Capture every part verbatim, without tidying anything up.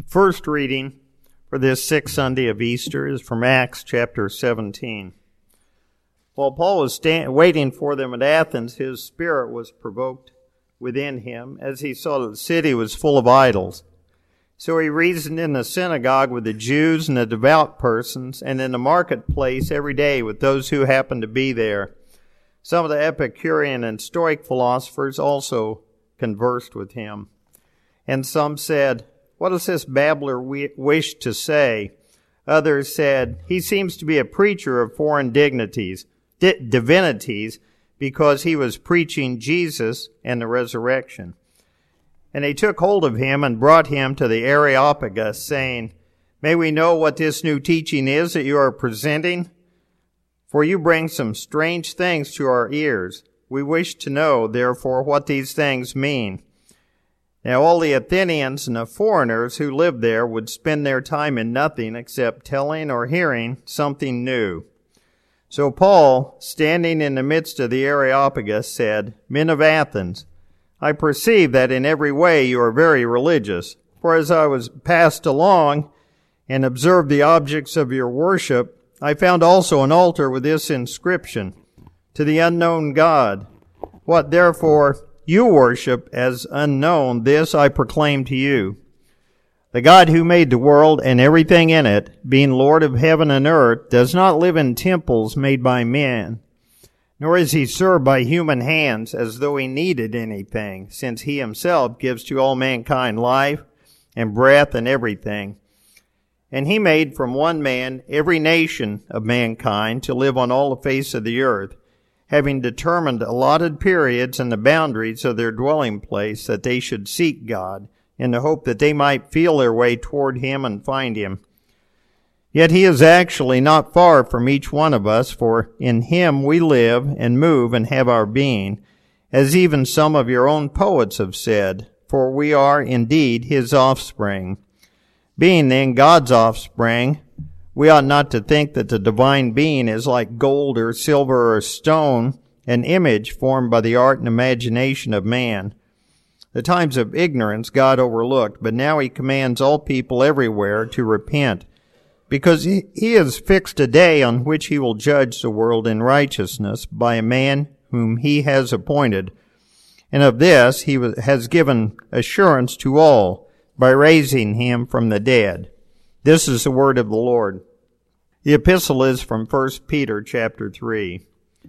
First reading for this sixth Sunday of Easter is from Acts chapter seventeen. While Paul was stand- waiting for them at Athens, his spirit was provoked within him as he saw that the city was full of idols. So he reasoned in the synagogue with the Jews and the devout persons, and in the marketplace every day with those who happened to be there. Some of the Epicurean and Stoic philosophers also conversed with him. And some said, "What does this babbler wish to say?" Others said, "He seems to be a preacher of foreign dignities, di- divinities, because he was preaching Jesus and the resurrection." And they took hold of him and brought him to the Areopagus, saying, "May we know what this new teaching is that you are presenting? For you bring some strange things to our ears. We wish to know, therefore, what these things mean." Now all the Athenians and the foreigners who lived there would spend their time in nothing except telling or hearing something new. So Paul, standing in the midst of the Areopagus, said, "Men of Athens, I perceive that in every way you are very religious. For as I was passed along and observed the objects of your worship, I found also an altar with this inscription, 'To the unknown God.' What therefore you worship as unknown, this I proclaim to you. The God who made the world and everything in it, being Lord of heaven and earth, does not live in temples made by men, nor is he served by human hands as though he needed anything, since he himself gives to all mankind life and breath and everything. And he made from one man every nation of mankind to live on all the face of the earth, having determined allotted periods and the boundaries of their dwelling place, that they should seek God, in the hope that they might feel their way toward him and find him. Yet he is actually not far from each one of us, for in him we live and move and have our being, as even some of your own poets have said, for we are indeed his offspring. Being then God's offspring, we ought not to think that the divine being is like gold or silver or stone, an image formed by the art and imagination of man. The times of ignorance God overlooked, but now he commands all people everywhere to repent, because he, he has fixed a day on which he will judge the world in righteousness by a man whom he has appointed. And of this he has given assurance to all by raising him from the dead. This is the word of the Lord. The epistle is from First Peter chapter three.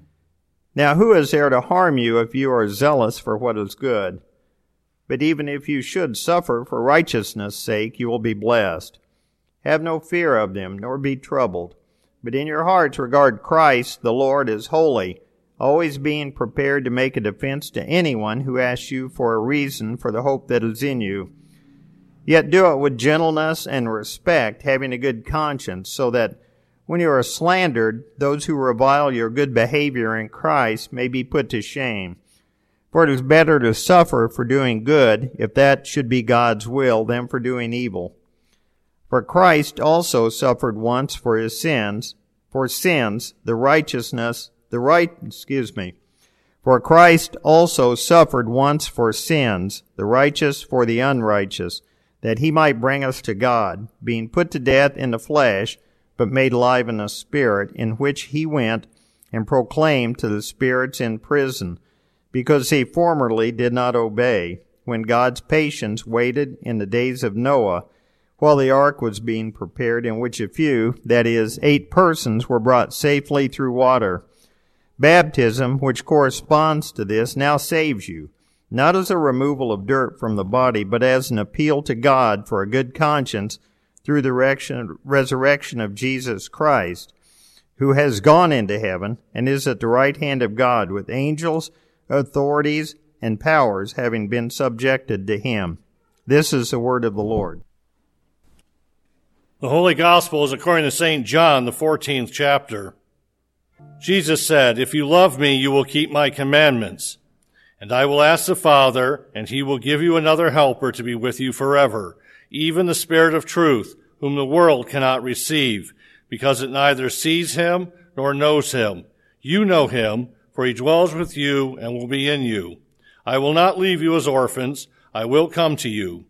Now who is there to harm you if you are zealous for what is good? But even if you should suffer for righteousness' sake, you will be blessed. Have no fear of them, nor be troubled. But in your hearts regard Christ, the Lord, as holy, always being prepared to make a defense to anyone who asks you for a reason for the hope that is in you. Yet do it with gentleness and respect, having a good conscience, so that when you are slandered, those who revile your good behavior in Christ may be put to shame. For it is better to suffer for doing good, if that should be God's will, than for doing evil. For Christ also suffered once for his sins, for sins, the righteousness, the right, excuse me. For Christ also suffered once for sins, the righteous for the unrighteous, that he might bring us to God, being put to death in the flesh, but made alive in the Spirit, in which he went and proclaimed to the spirits in prison, because he formerly did not obey, when God's patience waited in the days of Noah, while the ark was being prepared, in which a few, that is, eight persons, were brought safely through water. Baptism, which corresponds to this, now saves you, not as a removal of dirt from the body, but as an appeal to God for a good conscience through the resurrection of Jesus Christ, who has gone into heaven and is at the right hand of God, with angels, authorities, and powers having been subjected to him. This is the word of the Lord. The Holy Gospel is according to Saint John, the fourteenth chapter. Jesus said, "If you love me, you will keep my commandments. And I will ask the Father, and he will give you another helper to be with you forever, even the Spirit of truth, whom the world cannot receive, because it neither sees him nor knows him. You know him, for he dwells with you and will be in you. I will not leave you as orphans. I will come to you.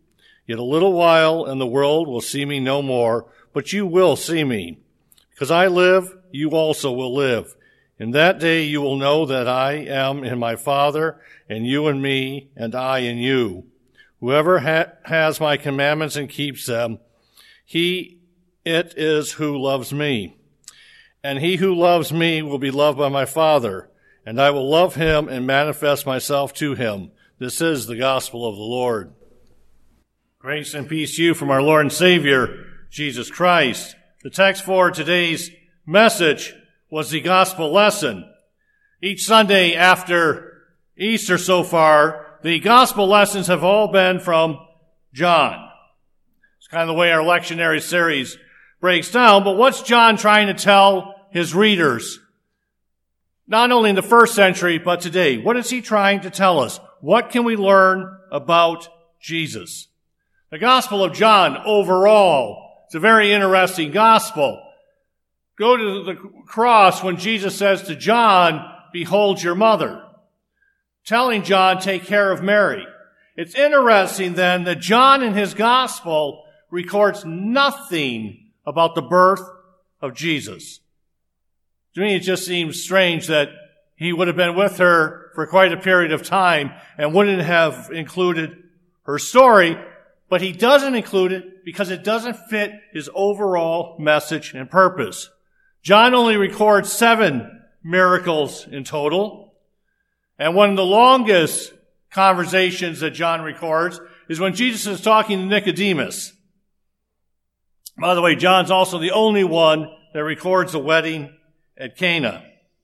Yet a little while, and the world will see me no more, but you will see me. Because I live, you also will live. In that day you will know that I am in my Father, and you in me, and I in you. Whoever ha- has my commandments and keeps them, he it is who loves me. And he who loves me will be loved by my Father, and I will love him and manifest myself to him. This is the gospel of the Lord. Grace and peace to you from our Lord and Savior, Jesus Christ. The text for today's message was the gospel lesson. Each Sunday after Easter so far, the gospel lessons have all been from John. It's kind of the way our lectionary series breaks down, but what's John trying to tell his readers? Not only in the first century, but today. What is he trying to tell us? What can we learn about Jesus? The Gospel of John overall, it's a very interesting gospel. Go to the cross when Jesus says to John, behold your mother. Telling John, take care of Mary. It's interesting then that John in his gospel records nothing about the birth of Jesus. To me, it just seems strange that he would have been with her for quite a period of time and wouldn't have included her story, but he doesn't include it because it doesn't fit his overall message and purpose. John only records seven miracles in total, and one of the longest conversations that John records is when Jesus is talking to Nicodemus. By the way, John's also the only one that records the wedding at Cana.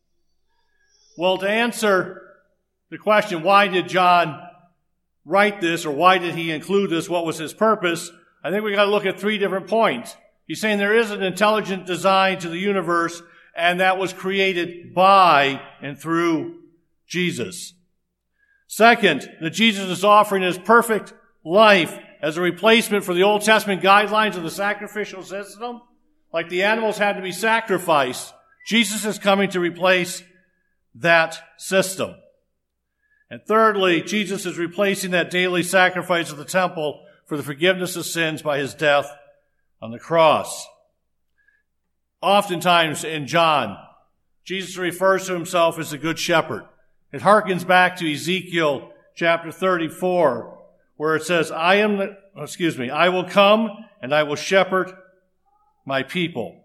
Well, to answer the question, why did John write this, or why did he include this, what was his purpose, I think we got to look at three different points. He's saying there is an intelligent design to the universe, and that was created by and through Jesus. Second, that Jesus is offering his perfect life as a replacement for the Old Testament guidelines of the sacrificial system. Like the animals had to be sacrificed, Jesus is coming to replace that system. And thirdly, Jesus is replacing that daily sacrifice of the temple for the forgiveness of sins by his death on the cross. Oftentimes in John, Jesus refers to himself as the Good Shepherd. It harkens back to Ezekiel chapter thirty-four, where it says, I am the, excuse me, I will come and I will shepherd my people.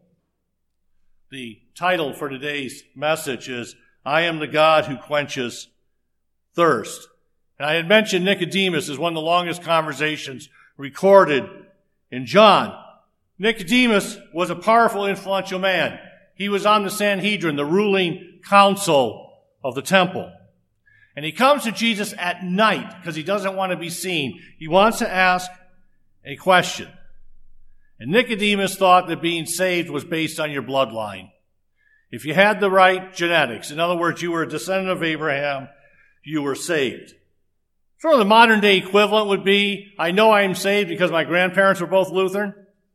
The title for today's message is, I am the God who quenches thirst. And I had mentioned Nicodemus as one of the longest conversations recorded in John. Nicodemus was a powerful, influential man. He was on the Sanhedrin, the ruling council of the temple. And he comes to Jesus at night because he doesn't want to be seen. He wants to ask a question. And Nicodemus thought that being saved was based on your bloodline. If you had the right genetics, in other words, you were a descendant of Abraham, you were saved. Sort of the modern day equivalent would be, I know I am saved because my grandparents were both Lutheran.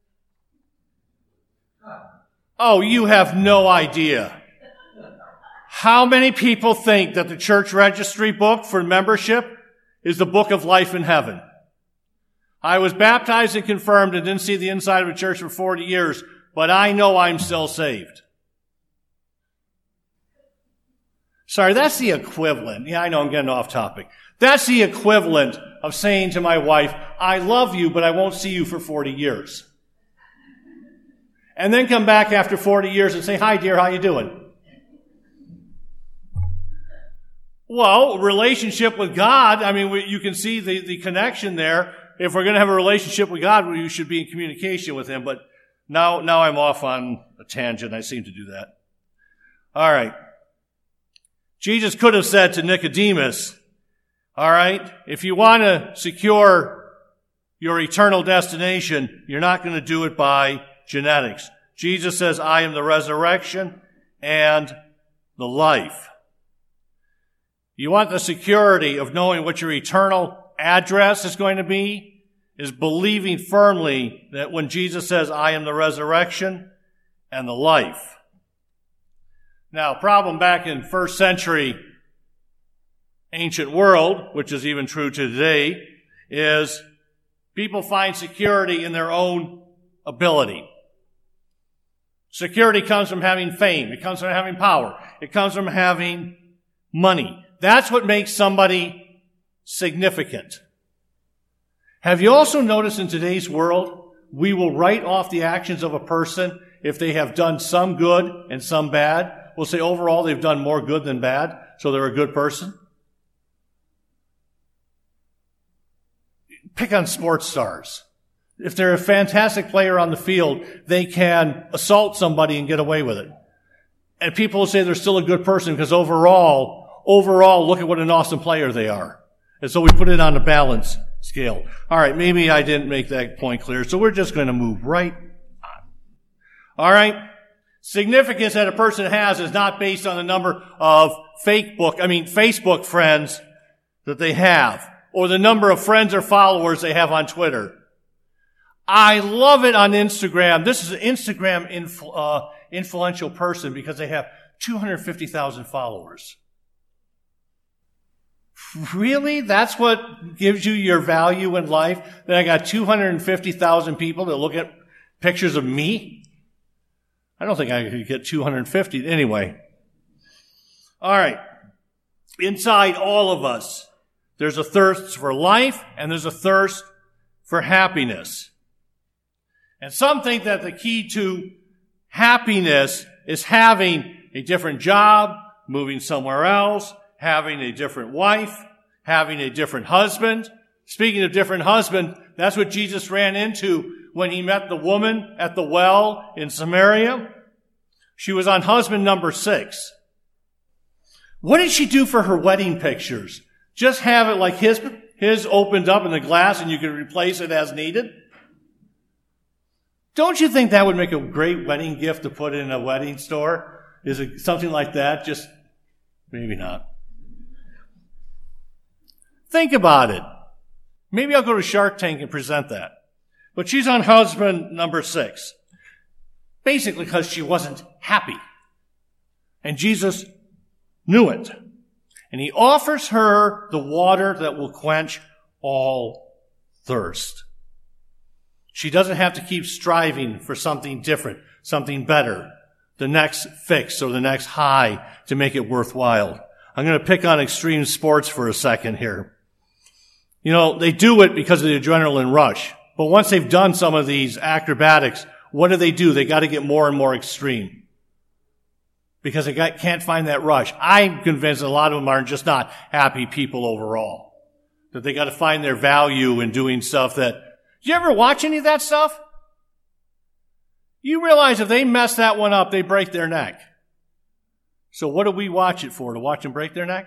Oh, you have no idea. How many people think that the church registry book for membership is the book of life in heaven? I was baptized and confirmed and didn't see the inside of a church for forty years, but I know I'm still saved. Sorry, that's the equivalent. Yeah, I know I'm getting off topic. That's the equivalent of saying to my wife, I love you, but I won't see you for forty years. And then come back after forty years and say, hi, dear, how you doing? Well, relationship with God, I mean, we, you can see the, the connection there. If we're going to have a relationship with God, we should be in communication with him. But now, now I'm off on a tangent. I seem to do that. All right. Jesus could have said to Nicodemus, all right, if you want to secure your eternal destination, you're not going to do it by genetics. Jesus says, I am the resurrection and the life. You want the security of knowing what your eternal address is going to be, is believing firmly that when Jesus says, I am the resurrection and the life. Now, problem back in first century ancient world, which is even true to today, is People find security in their own ability. Security comes from having fame. It comes from having power. It comes from having money. That's what makes somebody significant. Have you also noticed in today's world, we will write off the actions of a person if they have done some good and some bad? We'll say overall they've done more good than bad, so they're a good person. Pick on sports stars. If they're a fantastic player on the field, they can assault somebody and get away with it. And people will say they're still a good person because overall, overall, look at what an awesome player they are. And so we put it on a balance scale. All right, maybe I didn't make that point clear, so we're just going to move right on. All right? Significance that a person has is not based on the number of fake book, I mean Facebook friends that they have, or the number of friends or followers they have on Twitter. I love it on Instagram. This is an Instagram influ- uh, influential person because they have two hundred fifty thousand followers. Really? That's what gives you your value in life? That I got two hundred fifty thousand people that look at pictures of me? I don't think I could get two hundred fifty. Anyway. All right. Inside all of us, there's a thirst for life and there's a thirst for happiness. And some think that the key to happiness is having a different job, moving somewhere else, having a different wife, having a different husband. Speaking of different husband, that's what Jesus ran into when he met the woman at the well in Samaria. She was on husband number six. What did she do for her wedding pictures? Just have it like his, his opened up in the glass and you can replace it as needed? Don't you think that would make a great wedding gift to put in a wedding store? Is it something like that? Just maybe not. Think about it. Maybe I'll go to Shark Tank and present that. But she's on husband number six. Basically because she wasn't happy. And Jesus knew it. And he offers her the water that will quench all thirst. She doesn't have to keep striving for something different, something better, the next fix or the next high to make it worthwhile. I'm going to pick on extreme sports for a second here. You know, they do it because of the adrenaline rush. But once they've done some of these acrobatics, what do they do? They got to get more and more extreme. Because they got, can't find that rush. I'm convinced a lot of them are just not happy people overall. That they got to find their value in doing stuff that... Did you ever watch any of that stuff? You realize if they mess that one up, they break their neck. So what do we watch it for? To watch them break their neck?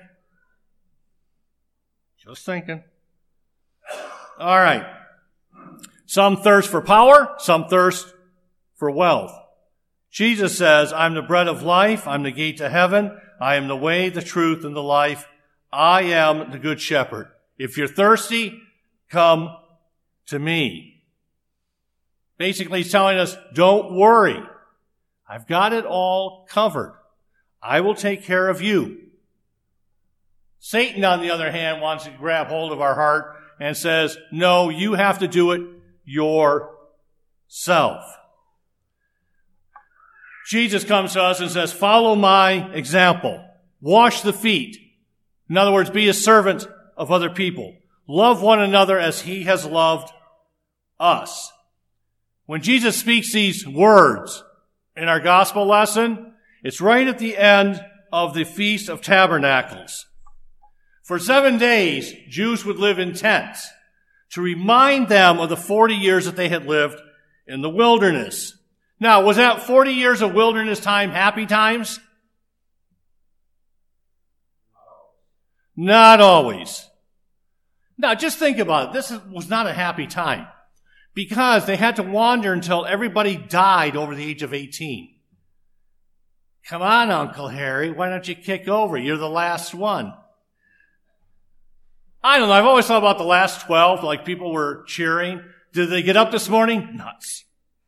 Just thinking. All right. Some thirst for power, some thirst for wealth. Jesus says, I'm the bread of life, I'm the gate to heaven, I am the way, the truth, and the life. I am the good shepherd. If you're thirsty, come to me. Basically, he's telling us, don't worry. I've got it all covered. I will take care of you. Satan, on the other hand, wants to grab hold of our heart and says, no, you have to do it yourself. Jesus comes to us and says, follow my example. Wash the feet. In other words, be a servant of other people. Love one another as he has loved us. When Jesus speaks these words in our gospel lesson, it's right at the end of the Feast of Tabernacles. For seven days, Jews would live in tents to remind them of the forty years that they had lived in the wilderness. Now, was that forty years of wilderness time happy times? Not always. Now, just think about it. This was not a happy time because they had to wander until everybody died over the age of eighteen. Come on, Uncle Harry, why don't you kick over? You're the last one. I don't know, I've always thought about the last twelve, like people were cheering. Did they get up this morning? Nuts.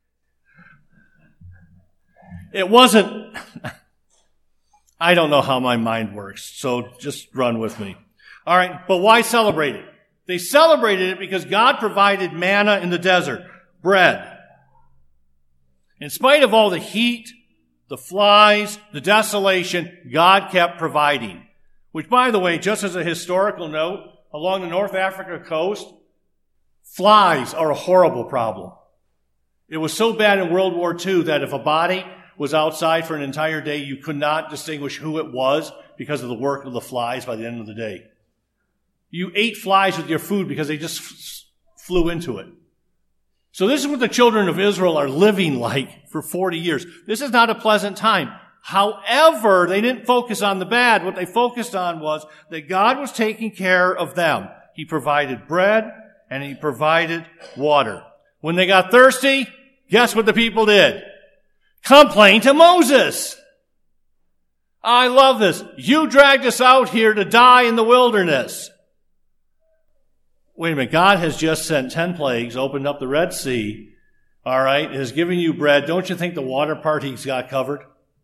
It wasn't, I don't know how my mind works, so just run with me. All right, but why celebrate it? They celebrated it because God provided manna in the desert, bread. In spite of all the heat, the flies, the desolation, God kept providing. Which, by the way, just as a historical note, along the North Africa coast, flies are a horrible problem. It was so bad in World War Two that if a body was outside for an entire day, you could not distinguish who it was because of the work of the flies by the end of the day. You ate flies with your food because they just f- flew into it. So this is what the children of Israel are living like for forty years. This is not a pleasant time. However, they didn't focus on the bad. What they focused on was that God was taking care of them. He provided bread and he provided water. When they got thirsty, guess what the people did? Complain to Moses. I love this. You dragged us out here to die in the wilderness. Wait a minute. God has just sent ten plagues, opened up the Red Sea, all right, has given you bread. Don't you think the water part he's got covered?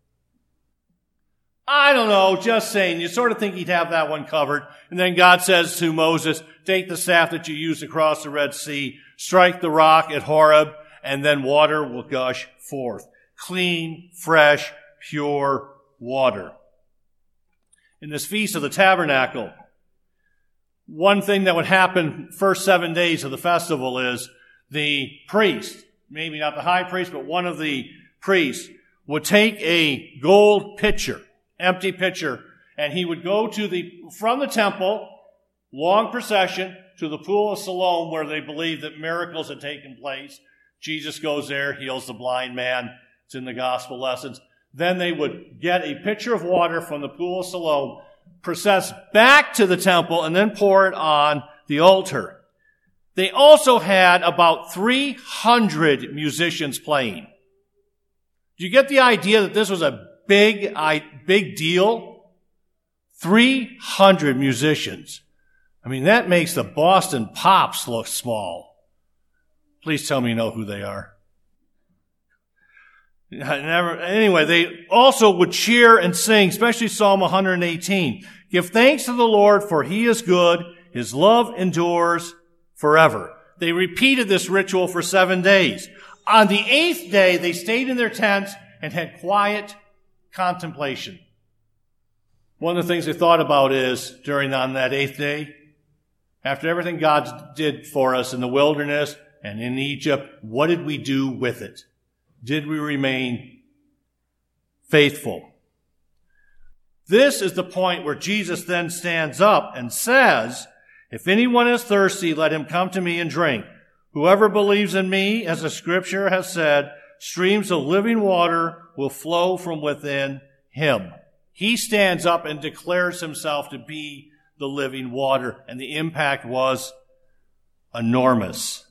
I don't know, just saying. You sort of think he'd have that one covered. And then God says to Moses, take the staff that you used across the Red Sea, strike the rock at Horeb, and then water will gush forth. Clean, fresh, pure water. In this Feast of the Tabernacle, one thing that would happen first seven days of the festival is the priest, maybe not the high priest, but one of the priests, would take a gold pitcher, empty pitcher, and he would go to the, from the temple, long procession, to the pool of Siloam where they believed that miracles had taken place. Jesus goes there, heals the blind man. It's in the gospel lessons. Then they would get a pitcher of water from the pool of Siloam, process back to the temple, and then pour it on the altar. They also had about three hundred musicians playing. Do you get the idea that this was a big, big deal? three hundred musicians. I mean, that makes the Boston Pops look small. Please tell me you know who they are. Never, anyway, they also would cheer and sing, especially Psalm one eighteen. Give thanks to the Lord, for he is good. His love endures forever. They repeated this ritual for seven days. On the eighth day, they stayed in their tents and had quiet contemplation. One of the things they thought about is, during on that eighth day, after everything God did for us in the wilderness and in Egypt, what did we do with it? Did we remain faithful? This is the point where Jesus then stands up and says, if anyone is thirsty, let him come to me and drink. Whoever believes in me, as the scripture has said, streams of living water will flow from within him. He stands up and declares himself to be the living water, and the impact was enormous.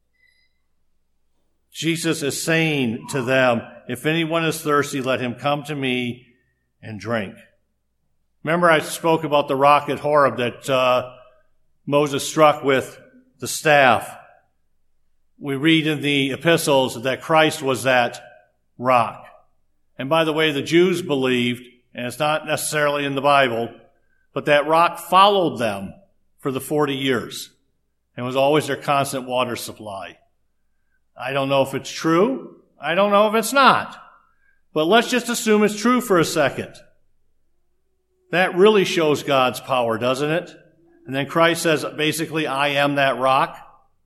Jesus is saying to them, if anyone is thirsty, let him come to me and drink. Remember I spoke about the rock at Horeb that uh, Moses struck with the staff. We read in the epistles that Christ was that rock. And by the way, the Jews believed, and it's not necessarily in the Bible, but that rock followed them for the forty years and was always their constant water supply. I don't know if it's true. I don't know if it's not. But let's just assume it's true for a second. That really shows God's power, doesn't it? And then Christ says, basically, I am that rock.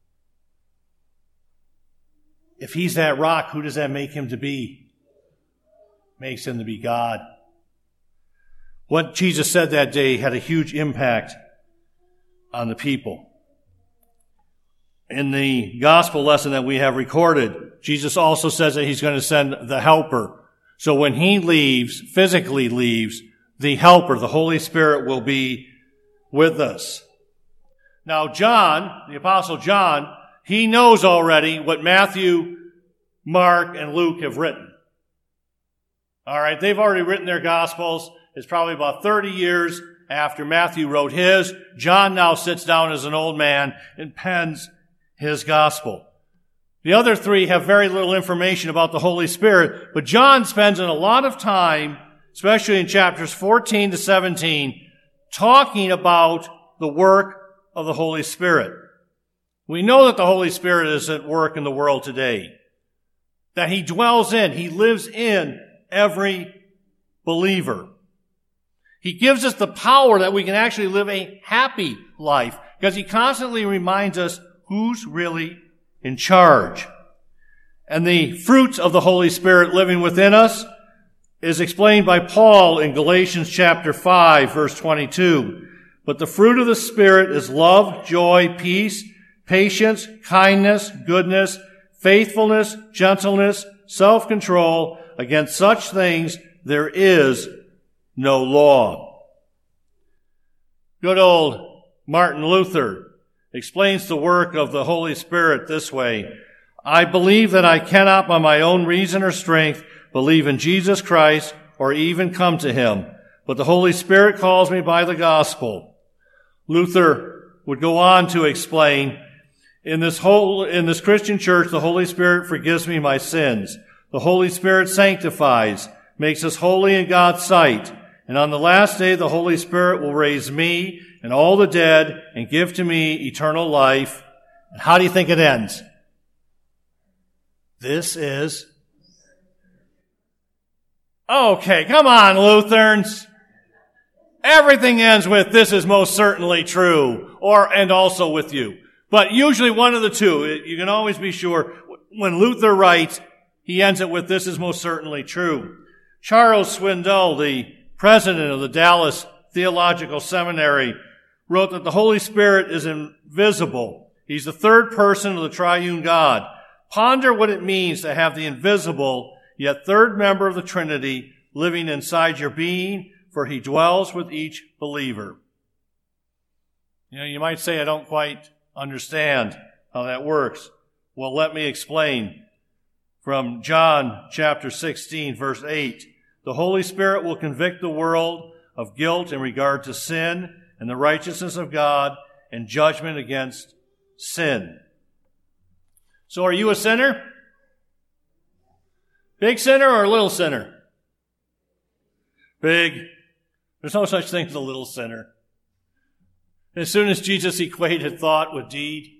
If he's that rock, who does that make him to be? Makes him to be God. What Jesus said that day had a huge impact on the people. In the gospel lesson that we have recorded, Jesus also says that he's going to send the helper. So when he leaves, physically leaves, the helper, the Holy Spirit, will be with us. Now John, the Apostle John, he knows already what Matthew, Mark, and Luke have written. All right, they've already written their gospels. It's probably about thirty years after Matthew wrote his. John now sits down as an old man and pens his gospel. The other three have very little information about the Holy Spirit, but John spends a lot of time, especially in chapters fourteen to seventeen, talking about the work of the Holy Spirit. We know that the Holy Spirit is at work in the world today, that he dwells in, he lives in every believer. He gives us the power that we can actually live a happy life because he constantly reminds us who's really in charge. And the fruits of the Holy Spirit living within us is explained by Paul in Galatians chapter five, verse twenty-two. But the fruit of the Spirit is love, joy, peace, patience, kindness, goodness, faithfulness, gentleness, self-control. Against such things there is no law. Good old Martin Luther explains the work of the Holy Spirit this way. I believe that I cannot by my own reason or strength believe in Jesus Christ or even come to him, but the Holy Spirit calls me by the gospel. Luther would go on to explain, in this whole, in this Christian church, the Holy Spirit forgives me my sins. The Holy Spirit sanctifies, makes us holy in God's sight. And on the last day, the Holy Spirit will raise me and all the dead and give to me eternal life. And how do you think it ends? This is... Okay, come on, Lutherans. Everything ends with, this is most certainly true, or, and also with you. But usually one of the two. You can always be sure. When Luther writes, he ends it with, this is most certainly true. Charles Swindoll, the president of the Dallas Theological Seminary, wrote that the Holy Spirit is invisible. He's the third person of the triune God. Ponder what it means to have the invisible, yet third member of the Trinity living inside your being, for he dwells with each believer. You know, you might say, I don't quite understand how that works. Well, let me explain. From John chapter sixteen, verse eight, the Holy Spirit will convict the world of guilt in regard to sin and the righteousness of God and judgment against sin. So are you a sinner? Big sinner or a little sinner? Big. There's no such thing as a little sinner. As soon as Jesus equated thought with deed,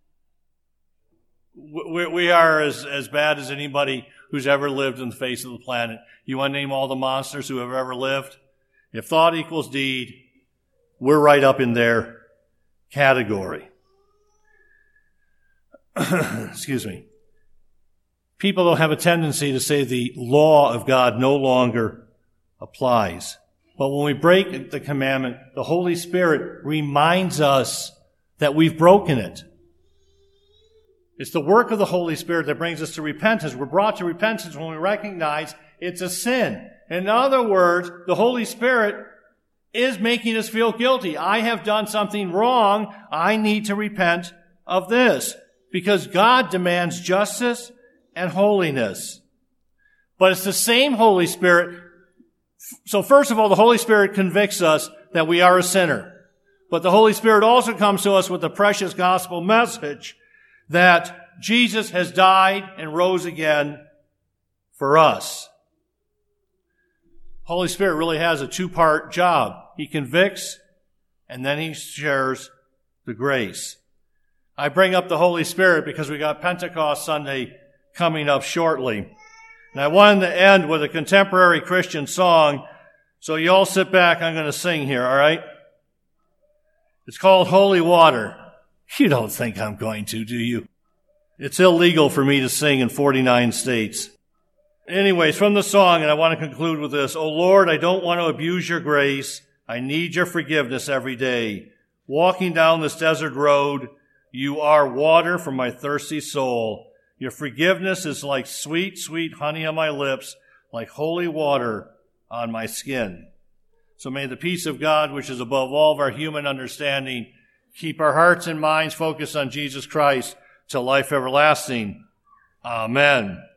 we, we are as, as bad as anybody who's ever lived on the face of the planet. You want to name all the monsters who have ever lived? If thought equals deed, we're right up in their category. Excuse me. People don't have a tendency to say the law of God no longer applies. But when we break the commandment, the Holy Spirit reminds us that we've broken it. It's the work of the Holy Spirit that brings us to repentance. We're brought to repentance when we recognize it's a sin. In other words, the Holy Spirit is making us feel guilty. I have done something wrong. I need to repent of this. Because God demands justice and holiness. But it's the same Holy Spirit. So first of all, the Holy Spirit convicts us that we are a sinner. But the Holy Spirit also comes to us with the precious gospel message that Jesus has died and rose again for us. Holy Spirit really has a two-part job. He convicts and then he shares the grace. I bring up the Holy Spirit because we got Pentecost Sunday coming up shortly. And I wanted to end with a contemporary Christian song. So you all sit back. I'm going to sing here, all right? It's called Holy Water. You don't think I'm going to, do you? It's illegal for me to sing in forty-nine states. Anyways, from the song, and I want to conclude with this. Oh Lord, I don't want to abuse your grace. I need your forgiveness every day. Walking down this desert road, you are water for my thirsty soul. Your forgiveness is like sweet, sweet honey on my lips, like holy water on my skin. So may the peace of God, which is above all of our human understanding, keep our hearts and minds focused on Jesus Christ till life everlasting. Amen.